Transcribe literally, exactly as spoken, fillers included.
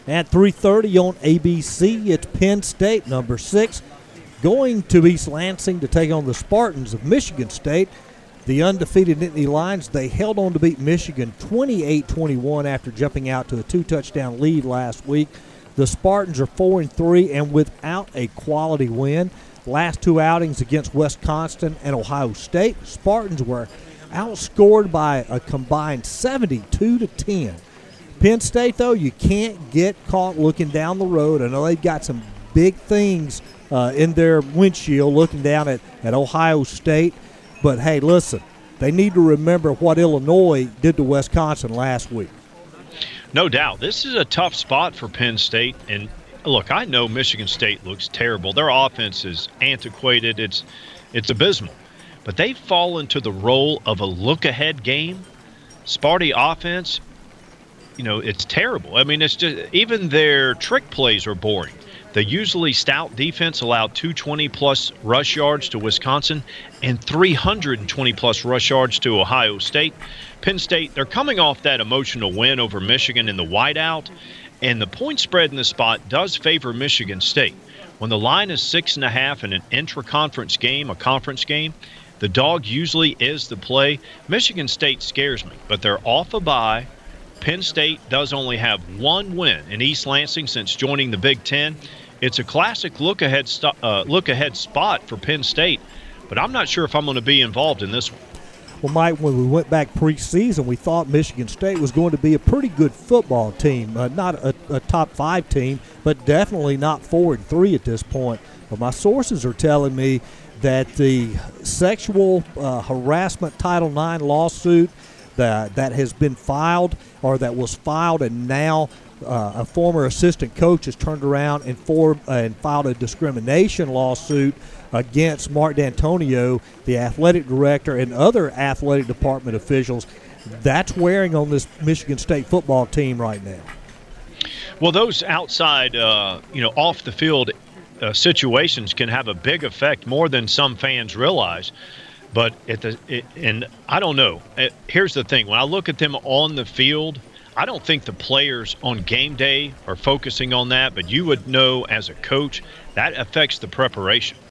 At three thirty on A B C, it's Penn State, number six, going to East Lansing to take on the Spartans of Michigan State. The undefeated Nittany Lions, they held on to beat Michigan twenty-eight twenty-one after jumping out to a two-touchdown lead last week. The Spartans are four and three and without a quality win. Last two outings against Wisconsin and Ohio State, Spartans were outscored by a combined seventy-two to ten. Penn State, though, you can't get caught looking down the road. I know they've got some big things uh, in their windshield looking down at, at Ohio State. But, hey, listen, they need to remember what Illinois did to Wisconsin last week. No doubt. This is a tough spot for Penn State. And, look, I know Michigan State looks terrible. Their offense is antiquated. It's, it's abysmal. But they've fallen to the role of a look-ahead game. Sparty offense, you know, it's terrible. I mean, it's just even their trick plays are boring. The usually stout defense allowed two hundred twenty plus rush yards to Wisconsin and three hundred twenty plus rush yards to Ohio State. Penn State, they're coming off that emotional win over Michigan in the whiteout, and the point spread in this spot does favor Michigan State. When the line is six and a half in an intra-conference game, a conference game, the dog usually is the play. Michigan State scares me, but they're off a bye. Penn State does only have one win in East Lansing since joining the Big Ten. It's a classic look-ahead st- uh, look-ahead spot for Penn State, but I'm not sure if I'm going to be involved in this one. Well, Mike, when we went back preseason, we thought Michigan State was going to be a pretty good football team. Uh, not a, a top five team, but definitely not four and three at this point. But my sources are telling me that the sexual uh, harassment Title nine lawsuit that that has been filed or that was filed and now uh, a former assistant coach has turned around and, for, uh, and filed a discrimination lawsuit against Mark D'Antonio, the athletic director, and other athletic department officials. That's wearing on this Michigan State football team right now. Well, those outside, uh, you know, off the field uh, situations can have a big effect, more than some fans realize. But at the it, and I don't know. It, here's the thing: when I look at them on the field, I don't think the players on game day are focusing on that. But you would know as a coach that affects the preparation.